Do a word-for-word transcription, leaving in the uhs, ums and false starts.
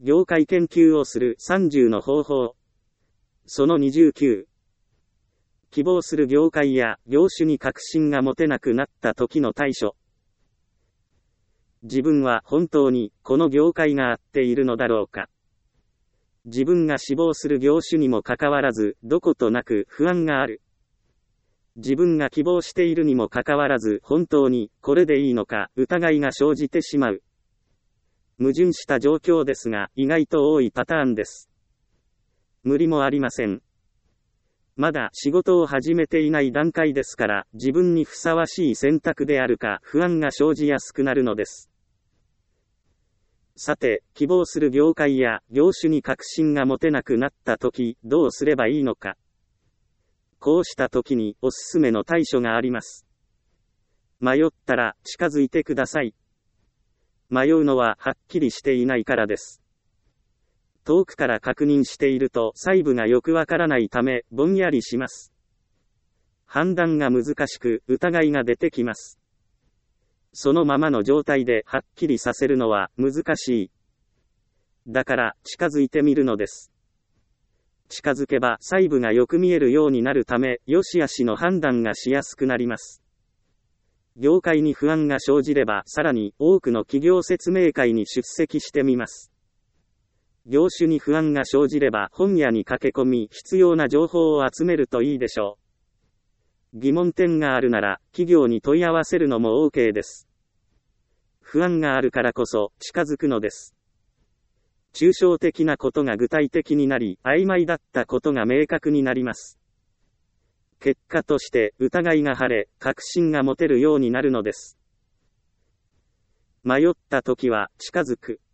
業界研究をするさんじゅうの方法。そのにじゅうきゅう。希望する業界や業種に確信が持てなくなった時の対処。自分は本当にこの業界が合っているのだろうか。自分が志望する業種にもかかわらずどことなく不安がある。自分が希望しているにもかかわらず本当にこれでいいのか疑いが生じてしまう。矛盾した状況ですが意外と多いパターンです。無理もありません。まだ仕事を始めていない段階ですから自分にふさわしい選択であるか不安が生じやすくなるのです。さて、希望する業界や業種に確信が持てなくなったときどうすればいいのか。こうしたときにおすすめの対処があります。迷ったら近づいてください。迷うのははっきりしていないからです。遠くから確認していると細部がよくわからないためぼんやりします。判断が難しく疑いが出てきます。そのままの状態ではっきりさせるのは難しい。だから近づいてみるのです。近づけば細部がよく見えるようになるため良し悪しの判断がしやすくなります。業界に不安が生じればさらに多くの企業説明会に出席してみます。業種に不安が生じれば本屋に駆け込み必要な情報を集めるといいでしょう。疑問点があるなら企業に問い合わせるのも OK です。不安があるからこそ近づくのです。抽象的なことが具体的になり曖昧だったことが明確になります。結果として疑いが晴れ確信が持てるようになるのです。迷った時は近づく。